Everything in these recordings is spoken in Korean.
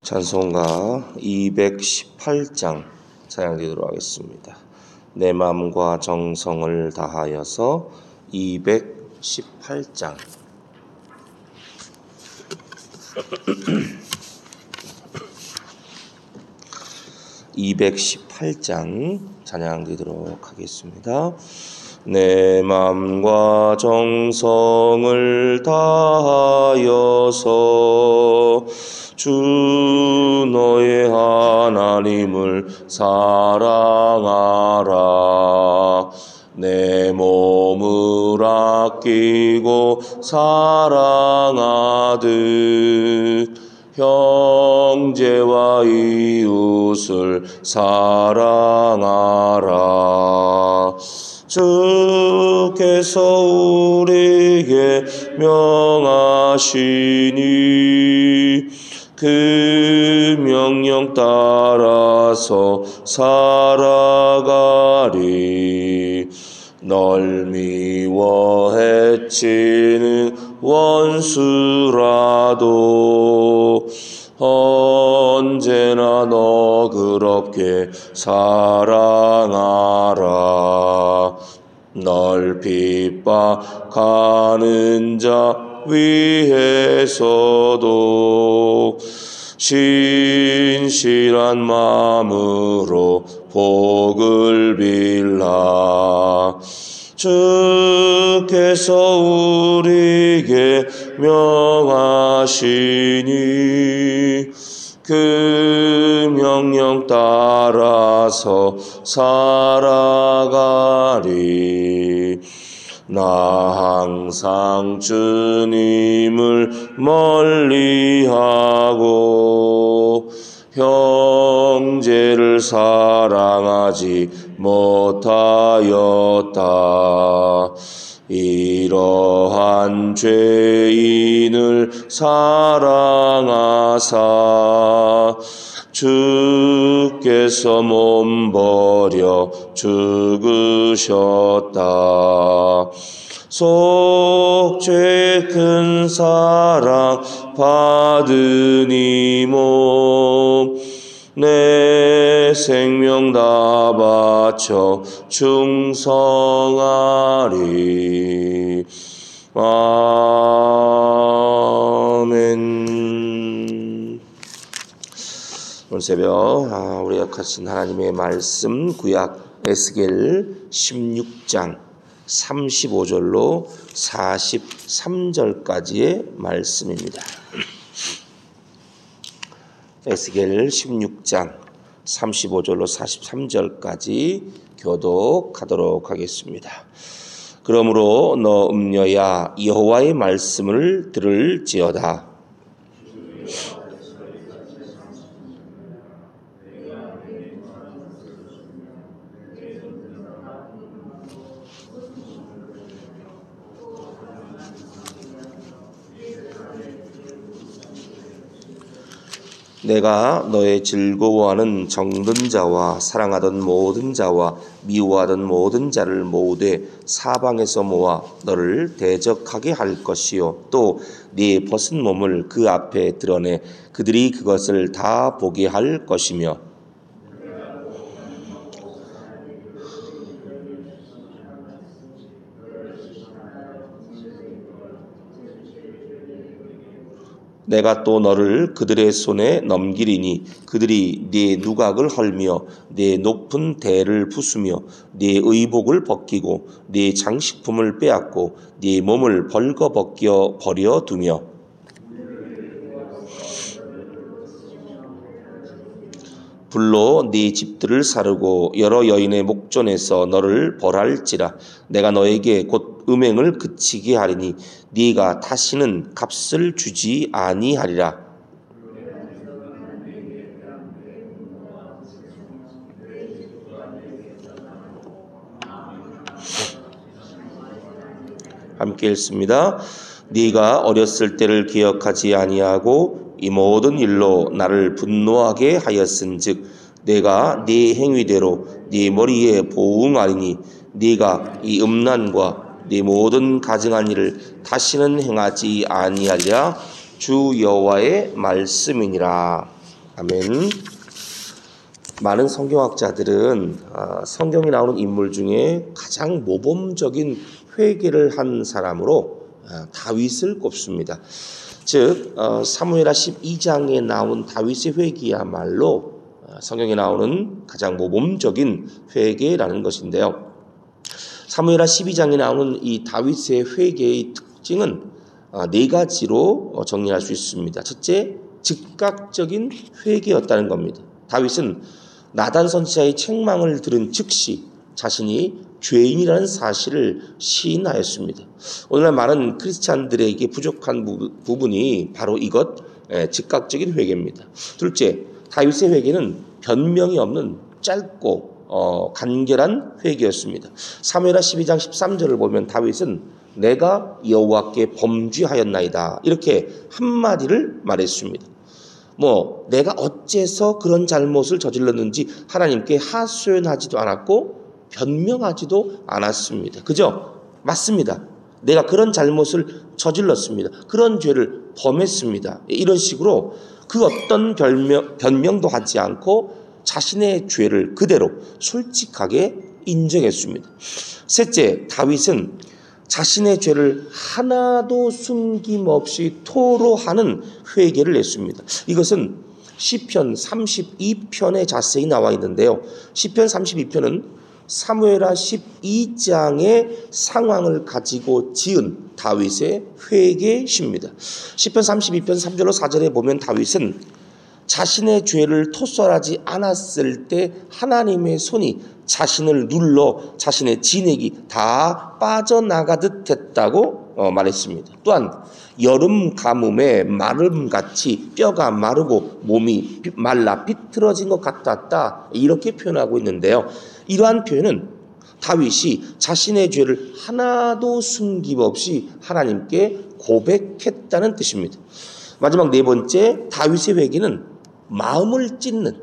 찬송가 218장 찬양 드리도록 하겠습니다. 내 마음과 정성을 다하여서 218장 찬양 드리도록 하겠습니다. 내 마음과 정성을 다하여서 주 너의 하나님을 사랑하라. 내 몸을 아끼고 사랑하듯 형제와 이웃을 사랑하라. 주께서 우리에게 명하시니 그 명령 따라서 살아가리. 널 미워 해치는 원수라도 언제나 너그럽게 사랑하라. 널 핍박하는 자 위에서도 신실한 마음으로 복을 빌라. 주께서 우리에게 명하시니 그 명령 따라서 살아가리. 나 항상 주님을 멀리하고 형제를 사랑하지 못하였다. 이러한 죄인을 사랑하사 주께서 몸 버려 죽으셨다. 속죄 큰 사랑 받은 이 몸 내 생명 다 바쳐 충성하리. 아멘. 오늘 새벽 우리 약하신 하나님의 말씀 구약 에스겔 16장 35절로 43절까지의 말씀입니다. 에스겔 16장 35절로 43절까지 교독하도록 하겠습니다. 그러므로 너 음녀야 여호와의 말씀을 들을지어다. 내가 너의 즐거워하는 정든 자와 사랑하던 모든 자와 미워하던 모든 자를 모두 사방에서 모아 너를 대적하게 할 것이요 또 네 벗은 몸을 그 앞에 드러내 그들이 그것을 다 보게 할 것이며 내가 또 너를 그들의 손에 넘기리니 그들이 네 누각을 헐며 네 높은 대를 부수며 네 의복을 벗기고 네 장식품을 빼앗고 네 몸을 벌거벗겨 버려두며 불로 네 집들을 사르고 여러 여인의 목전에서 너를 벌할지라. 내가 너에게 곧 음행을 그치게 하리니 네가 다시는 값을 주지 아니하리라. 함께 읽습니다. 네가 어렸을 때를 기억하지 아니하고 이 모든 일로 나를 분노하게 하였은즉 내가 네 행위대로 네 머리에 보응하리니 네가 이 음란과 네 모든 가증한 일을 다시는 행하지 아니하리라. 주 여호와의 말씀이니라. 아멘. 많은 성경학자들은 성경에 나오는 인물 중에 가장 모범적인 회개를 한 사람으로 다윗을 꼽습니다. 즉 사무엘하 12장에 나온 다윗의 회개야말로 성경에 나오는 가장 모범적인 회개라는 것인데요. 사무엘하 12장에 나오는 이 다윗의 회개의 특징은 네 가지로 정리할 수 있습니다. 첫째, 즉각적인 회개였다는 겁니다. 다윗은 나단 선지자의 책망을 들은 즉시 자신이 죄인이라는 사실을 시인하였습니다. 오늘날 많은 크리스찬들에게 부족한 부분이 바로 이것, 즉각적인 회개입니다. 둘째, 다윗의 회개는 변명이 없는 짧고 간결한 회개였습니다. 사무엘하 12장 13절을 보면 다윗은 내가 여호와께 범죄하였나이다 이렇게 한마디를 말했습니다. 내가 어째서 그런 잘못을 저질렀는지 하나님께 하소연하지도 않았고 변명하지도 않았습니다. 그죠? 맞습니다. 내가 그런 잘못을 저질렀습니다. 그런 죄를 범했습니다. 이런 식으로 그 어떤 변명도 하지 않고 자신의 죄를 그대로 솔직하게 인정했습니다. 셋째, 다윗은 자신의 죄를 하나도 숨김없이 토로하는 회개를 했습니다. 이것은 시편 32편에 자세히 나와 있는데요. 시편 32편은 사무엘하 12장의 상황을 가지고 지은 다윗의 회개시입니다. 시편 32편 3절로 4절에 보면 다윗은 자신의 죄를 토설하지 않았을 때 하나님의 손이 자신을 눌러 자신의 진액이 다 빠져나가듯 했다고 말했습니다. 또한 여름 가뭄에 마름같이 뼈가 마르고 몸이 말라 비틀어진 것 같았다 이렇게 표현하고 있는데요. 이러한 표현은 다윗이 자신의 죄를 하나도 숨김없이 하나님께 고백했다는 뜻입니다. 마지막 네 번째, 다윗의 회개는 마음을 찢는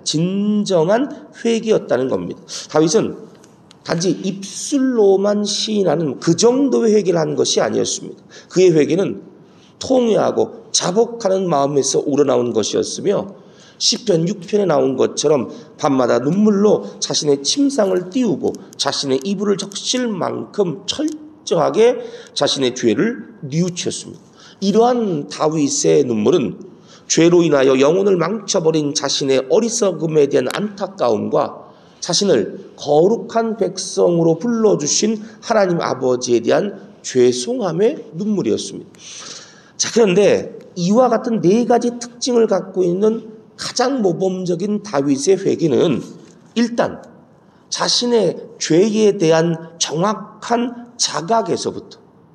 진정한 회개였다는 겁니다. 다윗은 단지 입술로만 시인하는 그 정도의 회개를 한 것이 아니었습니다. 그의 회개는 통회하고 자복하는 마음에서 우러나온 것이었으며 시편 6편에 나온 것처럼 밤마다 눈물로 자신의 침상을 띄우고 자신의 이불을 적실 만큼 철저하게 자신의 죄를 뉘우쳤습니다. 이러한 다윗의 눈물은 죄로 인하여 영혼을 망쳐버린 자신의 어리석음에 대한 안타까움과 자신을 거룩한 백성으로 불러주신 하나님 아버지에 대한 죄송함의 눈물이었습니다. 자, 그런데 이와 같은 네 가지 특징을 갖고 있는 가장 모범적인 다윗의 회개는 일단 자신의 죄에 대한 정확한 자각에서부터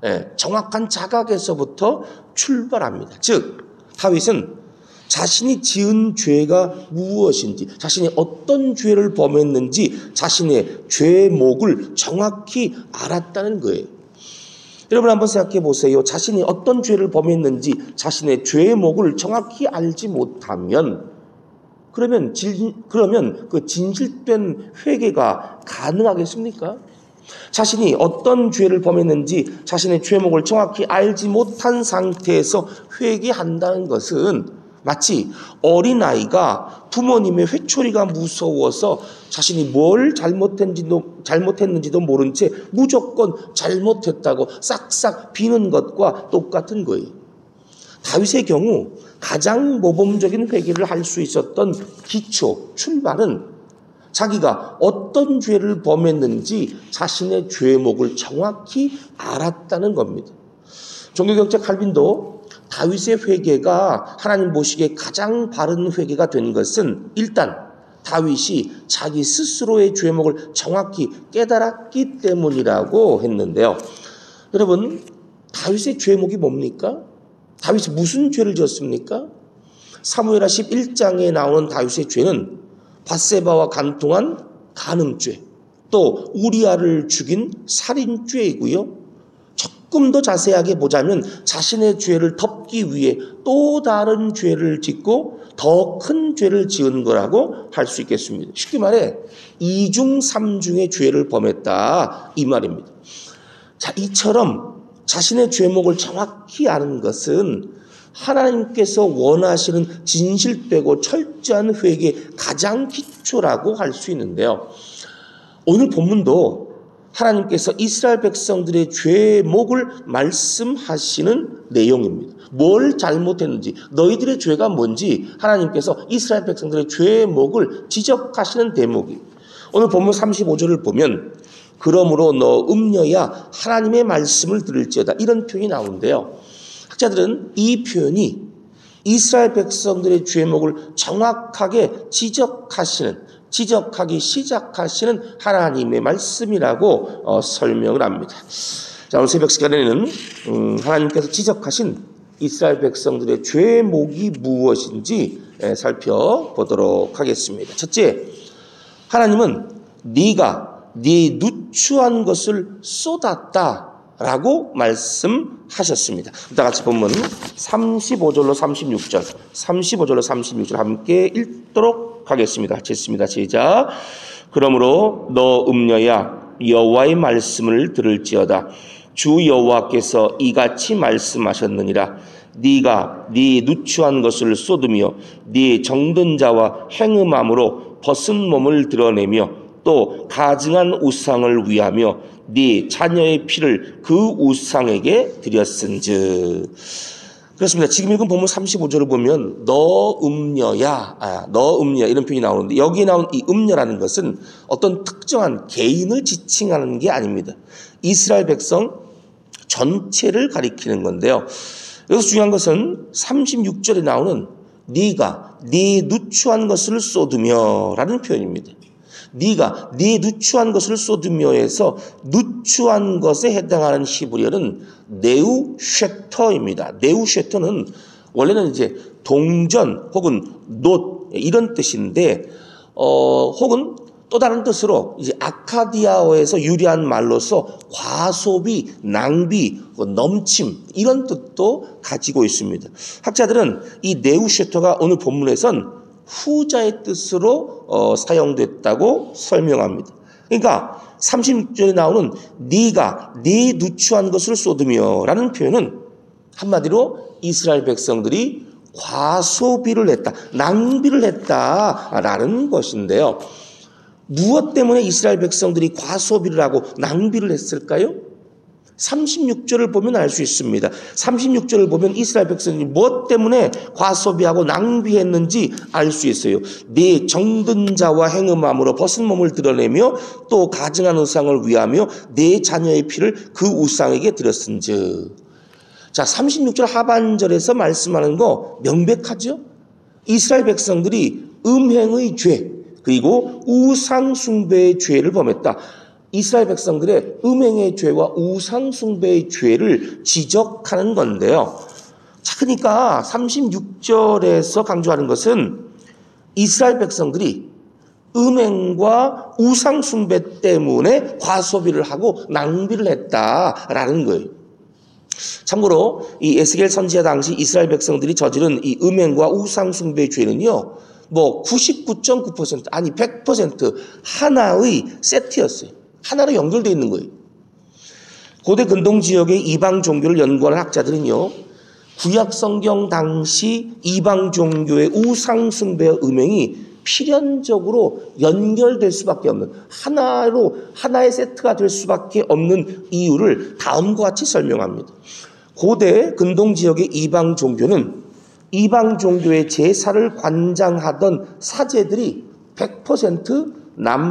출발합니다. 즉 다윗은 자신이 지은 죄가 무엇인지, 자신이 어떤 죄를 범했는지 자신의 죄목을 정확히 알았다는 거예요. 여러분 한번 생각해 보세요. 자신이 어떤 죄를 범했는지 자신의 죄목을 정확히 알지 못하면 그러면 그 진실된 회개가 가능하겠습니까? 자신이 어떤 죄를 범했는지 자신의 죄목을 정확히 알지 못한 상태에서 회개한다는 것은 마치 어린아이가 부모님의 회초리가 무서워서 자신이 뭘 잘못했는지도 모른 채 무조건 잘못했다고 싹싹 비는 것과 똑같은 거예요. 다윗의 경우 가장 모범적인 회개를 할 수 있었던 기초, 출발은 자기가 어떤 죄를 범했는지 자신의 죄목을 정확히 알았다는 겁니다. 종교개혁자 칼빈도 다윗의 회개가 하나님 보시기에 가장 바른 회개가 된 것은 일단 다윗이 자기 스스로의 죄목을 정확히 깨달았기 때문이라고 했는데요. 여러분, 다윗의 죄목이 뭡니까? 다윗이 무슨 죄를 지었습니까? 사무엘하 11장에 나오는 다윗의 죄는 밧세바와 간통한 간음죄, 또 우리아를 죽인 살인죄이고요. 조금 더 자세하게 보자면 자신의 죄를 덮기 위해 또 다른 죄를 짓고 더 큰 죄를 지은 거라고 할 수 있겠습니다. 쉽게 말해 2중 3중의 죄를 범했다 이 말입니다. 자, 이처럼 자신의 죄목을 정확히 아는 것은 하나님께서 원하시는 진실되고 철저한 회개의 가장 기초라고 할 수 있는데요. 오늘 본문도 하나님께서 이스라엘 백성들의 죄의 목을 말씀하시는 내용입니다. 뭘 잘못했는지, 너희들의 죄가 뭔지 하나님께서 이스라엘 백성들의 죄의 목을 지적하시는 대목이 오늘 본문 35절을 보면 그러므로 너 음녀야 하나님의 말씀을 들을지어다 이런 표현이 나오는데요. 학자들은 이 표현이 이스라엘 백성들의 죄의 목을 정확하게 지적하기 시작하시는 하나님의 말씀이라고 설명을 합니다. 자, 오늘 새벽 시간에는 하나님께서 지적하신 이스라엘 백성들의 죄의 목이 무엇인지 살펴보도록 하겠습니다. 첫째, 하나님은 네가 네 누추한 것을 쏟았다라고 말씀하셨습니다. 다 같이 본문 35절로 36절 함께 읽도록 하겠습니다. 읽습니다. 시작. 그러므로 너 음녀야 여호와의 말씀을 들을지어다. 주 여호와께서 이같이 말씀하셨느니라. 네가 네 누추한 것을 쏟으며 네 정든 자와 행음함으로 벗은 몸을 드러내며 또 가증한 우상을 위하며 네 자녀의 피를 그 우상에게 드렸은즉. 그렇습니다. 지금 읽은 본문 35절을 보면 너 음녀야 이런 표현이 나오는데 여기에 나온 이 음녀라는 것은 어떤 특정한 개인을 지칭하는 게 아닙니다. 이스라엘 백성 전체를 가리키는 건데요. 여기서 중요한 것은 36절에 나오는 네가 네 누추한 것을 쏟으며 라는 표현입니다. 네가 네 누추한 것을 쏟으며에서 누추한 것에 해당하는 히브리어는 네우쉐터입니다. 네우쉐터는 원래는 이제 동전 혹은 놋 이런 뜻인데 혹은 또 다른 뜻으로 이제 아카디아어에서 유래한 말로서 과소비, 낭비, 넘침 이런 뜻도 가지고 있습니다. 학자들은 이 네우쉐터가 오늘 본문에선 후자의 뜻으로 사용됐다고 설명합니다. 그러니까 36절에 나오는 네가 네 누추한 것을 쏟으며 라는 표현은 한마디로 이스라엘 백성들이 과소비를 했다, 낭비를 했다라는 것인데요. 무엇 때문에 이스라엘 백성들이 과소비를 하고 낭비를 했을까요? 36절을 보면 알 수 있습니다. 36절을 보면 이스라엘 백성이 무엇 때문에 과소비하고 낭비했는지 알 수 있어요. 네 정든 자와 행음함으로 벗은 몸을 드러내며 또 가증한 우상을 위하며 네 자녀의 피를 그 우상에게 드렸은즉. 자, 36절 하반절에서 말씀하는 거 명백하죠? 이스라엘 백성들이 음행의 죄 그리고 우상 숭배의 죄를 범했다. 이스라엘 백성들의 음행의 죄와 우상 숭배의 죄를 지적하는 건데요. 자, 그러니까 36절에서 강조하는 것은 이스라엘 백성들이 음행과 우상 숭배 때문에 과소비를 하고 낭비를 했다라는 거예요. 참고로 이 에스겔 선지자 당시 이스라엘 백성들이 저지른 이 음행과 우상 숭배의 죄는요, 99.9% 아니 100% 하나의 세트였어요. 하나로 연결되어 있는 거예요. 고대 근동 지역의 이방 종교를 연구하는 학자들은요, 구약 성경 당시 이방 종교의 우상 숭배와 음행이 필연적으로 연결될 수밖에 없는 하나의 세트가 될 수밖에 없는 이유를 다음과 같이 설명합니다. 고대 근동 지역의 이방 종교는 이방 종교의 제사를 관장하던 사제들이 100%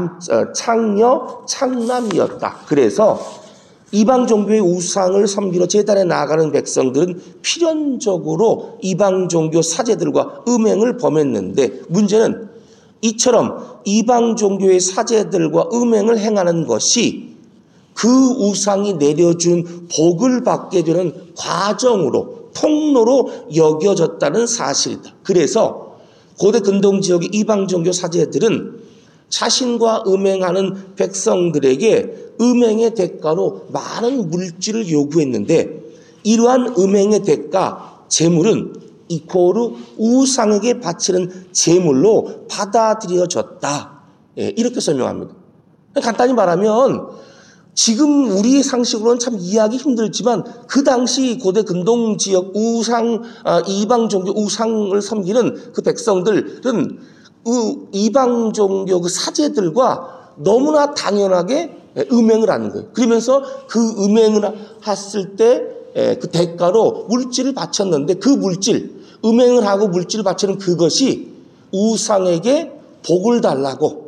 창남이었다. 그래서 이방 종교의 우상을 섬기러 제단에 나아가는 백성들은 필연적으로 이방 종교 사제들과 음행을 범했는데 문제는 이처럼 이방 종교의 사제들과 음행을 행하는 것이 그 우상이 내려준 복을 받게 되는 과정으로 통로로 여겨졌다는 사실이다. 그래서 고대 근동 지역의 이방 종교 사제들은 자신과 음행하는 백성들에게 음행의 대가로 많은 물질을 요구했는데 이러한 음행의 대가, 제물은 이코르 우상에게 바치는 제물로 받아들여졌다. 이렇게 설명합니다. 간단히 말하면 지금 우리의 상식으로는 참 이해하기 힘들지만 그 당시 고대 근동 지역 이방 종교 우상을 섬기는 그 백성들은 이방 종교 그 사제들과 너무나 당연하게 음행을 하는 거예요. 그러면서 그 음행을 했을 때 그 대가로 물질을 바쳤는데 그 음행을 하고 물질을 바치는 그것이 우상에게 복을 달라고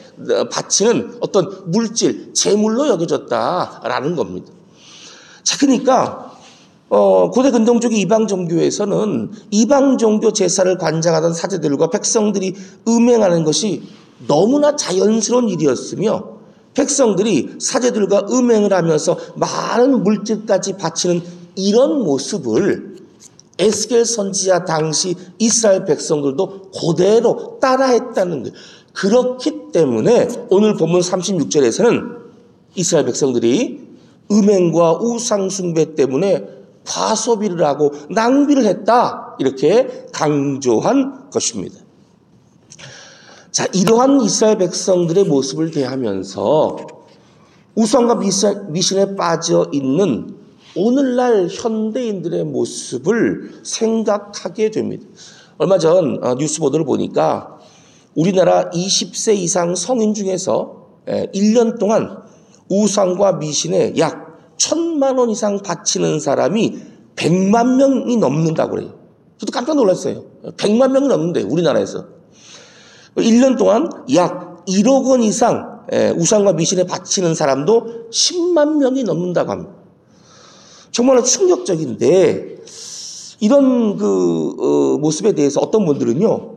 바치는 어떤 물질, 재물로 여겨졌다라는 겁니다. 자, 그러니까 고대 근동족의 이방 종교에서는 이방 종교 제사를 관장하던 사제들과 백성들이 음행하는 것이 너무나 자연스러운 일이었으며 백성들이 사제들과 음행을 하면서 많은 물질까지 바치는 이런 모습을 에스겔 선지자 당시 이스라엘 백성들도 그대로 따라했다는 거예요. 그렇기 때문에 오늘 본문 36절에서는 이스라엘 백성들이 음행과 우상 숭배 때문에 과소비를 하고 낭비를 했다, 이렇게 강조한 것입니다. 자, 이러한 이스라엘 백성들의 모습을 대하면서 우상과 미신에 빠져 있는 오늘날 현대인들의 모습을 생각하게 됩니다. 얼마 전 뉴스 보도를 보니까 우리나라 20세 이상 성인 중에서 1년 동안 우상과 미신에 약 1,000만 원 이상 바치는 사람이 100만 명이 넘는다고 그래요. 저도 깜짝 놀랐어요. 100만 명이 넘는데 우리나라에서. 1년 동안 약 1억 원 이상 우상과 미신에 바치는 사람도 10만 명이 넘는다고 합니다. 정말 충격적인데 이런 모습에 대해서 어떤 분들은요,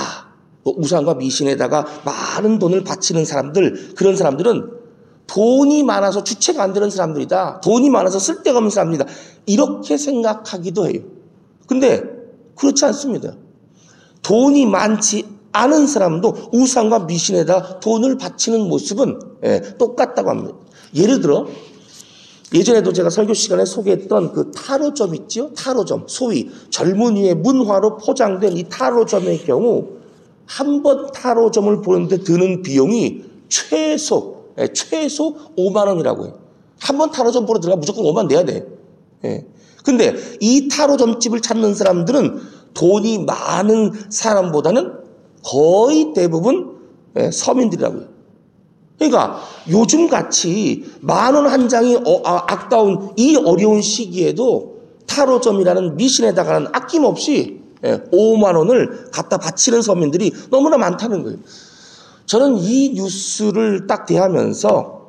우상과 미신에다가 많은 돈을 바치는 사람들, 그런 사람들은 돈이 많아서 주체가 안 되는 사람들이다. 돈이 많아서 쓸데가 없는 사람들이다. 이렇게 생각하기도 해요. 근데 그렇지 않습니다. 돈이 많지 않은 사람도 우상과 미신에다 돈을 바치는 모습은 똑같다고 합니다. 예를 들어 예전에도 제가 설교 시간에 소개했던 그 타로점 있죠? 타로점. 소위 젊은이의 문화로 포장된 이 타로점의 경우 한 번 타로점을 보는데 드는 비용이 최소 5만 원이라고 해요. 한 번 타로점 보러 들어가 무조건 5만 내야 돼. 근데 이 타로점집을 찾는 사람들은 돈이 많은 사람보다는 거의 대부분 서민들이라고요. 그러니까 요즘같이 10,000원 한 장이 아까운 이 어려운 시기에도 타로점이라는 미신에다가는 아낌없이 5만 원을 갖다 바치는 서민들이 너무나 많다는 거예요. 저는 이 뉴스를 딱 대하면서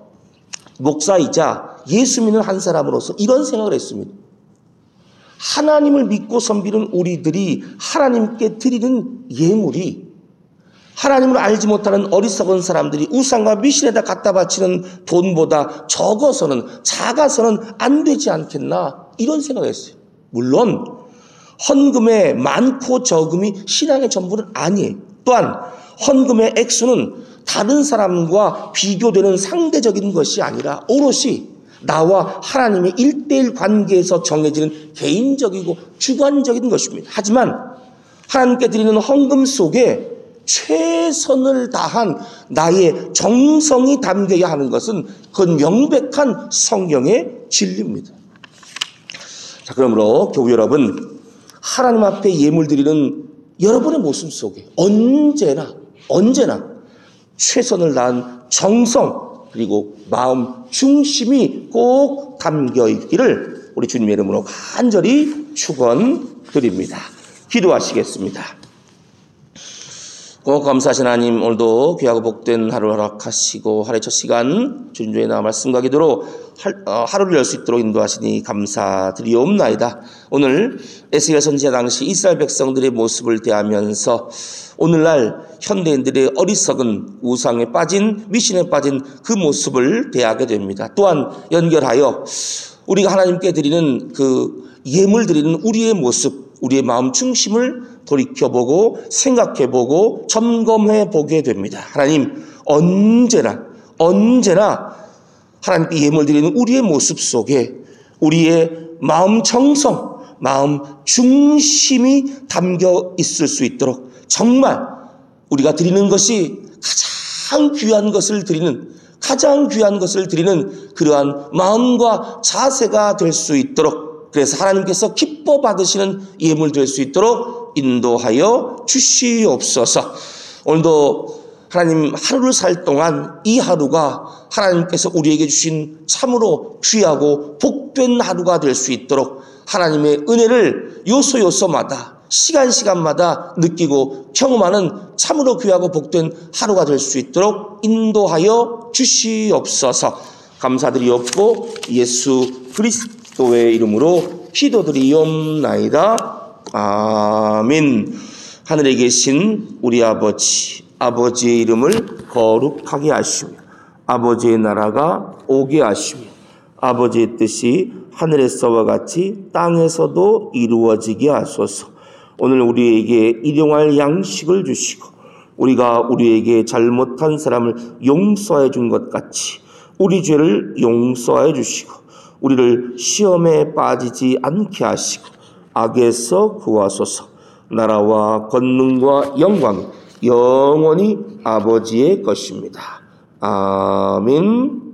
목사이자 예수 믿는 한 사람으로서 이런 생각을 했습니다. 하나님을 믿고 섬기는 우리들이 하나님께 드리는 예물이 하나님을 알지 못하는 어리석은 사람들이 우상과 미신에다 갖다 바치는 돈보다 작아서는 안 되지 않겠나, 이런 생각을 했어요. 물론 헌금의 많고 적음이 신앙의 전부는 아니에요. 또한 헌금의 액수는 다른 사람과 비교되는 상대적인 것이 아니라 오롯이 나와 하나님의 1:1 관계에서 정해지는 개인적이고 주관적인 것입니다. 하지만 하나님께 드리는 헌금 속에 최선을 다한 나의 정성이 담겨야 하는 것은 그건 명백한 성경의 진리입니다. 자, 그러므로 교우 여러분, 하나님 앞에 예물 드리는 여러분의 모습 속에 언제나 최선을 다한 정성 그리고 마음 중심이 꼭 담겨 있기를 우리 주님의 이름으로 간절히 축원드립니다. 기도하시겠습니다. 감사하신 하나님, 오늘도 귀하고 복된 하루 허락하시고 하루의 첫 시간 주님의 나 말씀과 기도로 하루를 열 수 있도록 인도하시니 감사드리옵나이다. 오늘 에스겔 선지자 당시 이스라엘 백성들의 모습을 대하면서 오늘날 현대인들의 어리석은 우상에 빠진, 미신에 빠진 그 모습을 대하게 됩니다. 또한 연결하여 우리가 하나님께 드리는 그 예물 드리는 우리의 모습, 우리의 마음 중심을 돌이켜보고 생각해보고 점검해보게 됩니다. 하나님, 언제나 하나님께 예물 드리는 우리의 모습 속에 우리의 마음 정성, 마음 중심이 담겨 있을 수 있도록 정말 우리가 드리는 것이 가장 귀한 것을 드리는, 가장 귀한 것을 드리는 그러한 마음과 자세가 될 수 있도록, 그래서 하나님께서 기뻐 받으시는 예물 될 수 있도록 인도하여 주시옵소서. 오늘도 하나님 하루를 살 동안 이 하루가 하나님께서 우리에게 주신 참으로 귀하고 복된 하루가 될 수 있도록 하나님의 은혜를 요소요소마다 시간마다 느끼고 경험하는 참으로 귀하고 복된 하루가 될 수 있도록 인도하여 주시옵소서. 감사드리옵고 예수 그리스도의 이름으로 기도드리옵나이다. 아멘. 하늘에 계신 우리 아버지의 이름을 거룩하게 하시며 아버지의 나라가 오게 하시며 아버지의 뜻이 하늘에서와 같이 땅에서도 이루어지게 하소서. 오늘 우리에게 일용할 양식을 주시고 우리가 우리에게 잘못한 사람을 용서해 준 것 같이 우리 죄를 용서해 주시고 우리를 시험에 빠지지 않게 하시고 악에서 구하소서. 나라와 권능과 영광 영원히 아버지의 것입니다. 아멘.